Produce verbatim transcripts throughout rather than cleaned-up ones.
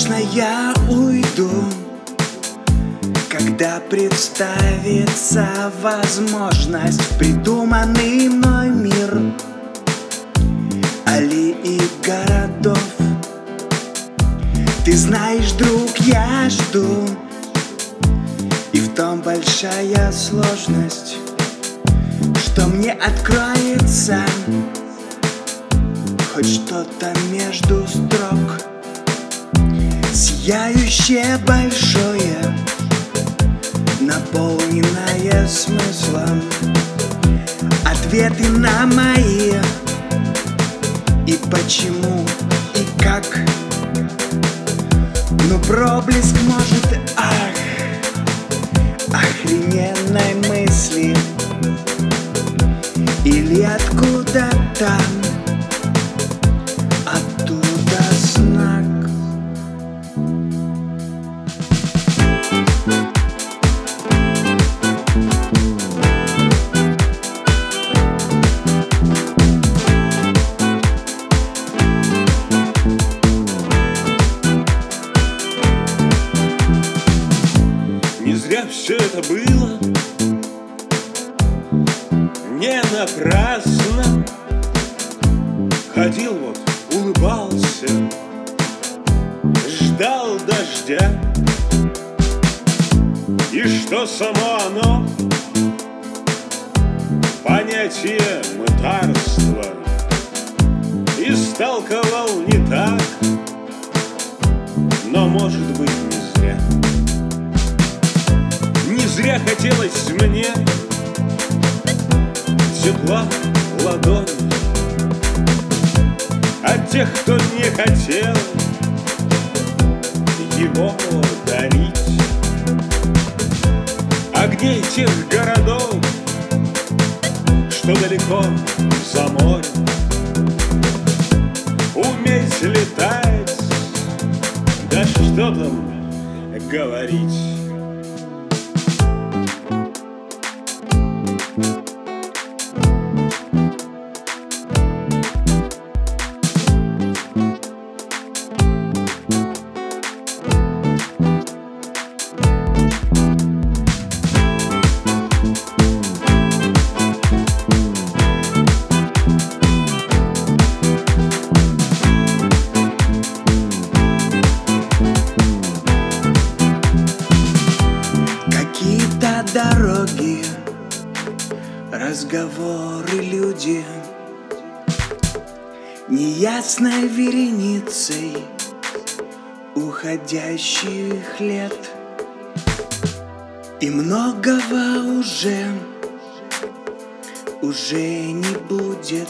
Конечно, я уйду, когда представится возможность в придуманный мной мир аллей и городов. Ты знаешь, друг, я жду, и в том большая сложность, что мне откроется хоть что-то между строк, сияющее большое, наполненное смыслом, ответы на мои и почему, и как. Но проблеск может, ах, охрененной мысли или откуда-то оттуда знак. Не зря все это было, не напрасно. Ходил вот, улыбался, ждал дождя. И что само оно, понятие мытарства, истолковал не так, но, может быть, не зря. Не зря хотелось мне тепла ладони от тех, кто не хотел его дарить. Огней тех городов, что далеко за морем. Уметь летать, да что там говорить. Дороги, разговоры, люди неясной вереницей уходящих лет. И многого уже, уже не будет.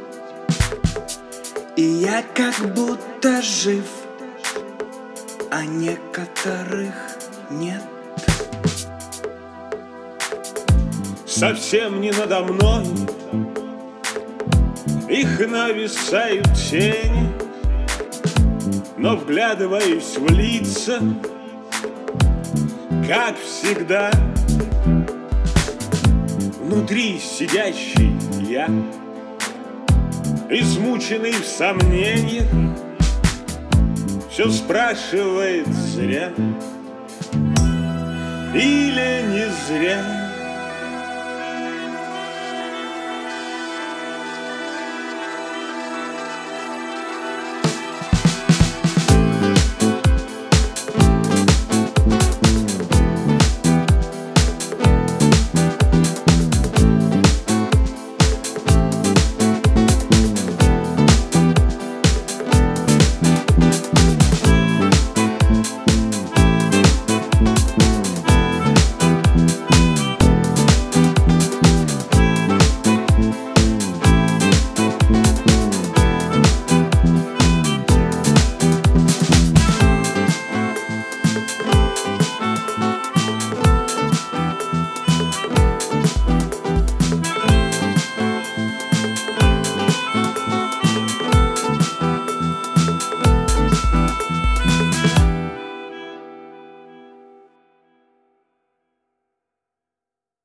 И я как будто жив, а некоторых нет. Совсем не надо мной их нависают тени, но вглядываюсь в лица, как всегда, внутри сидящий я, измученный в сомнениях, все спрашивает зря или не зря.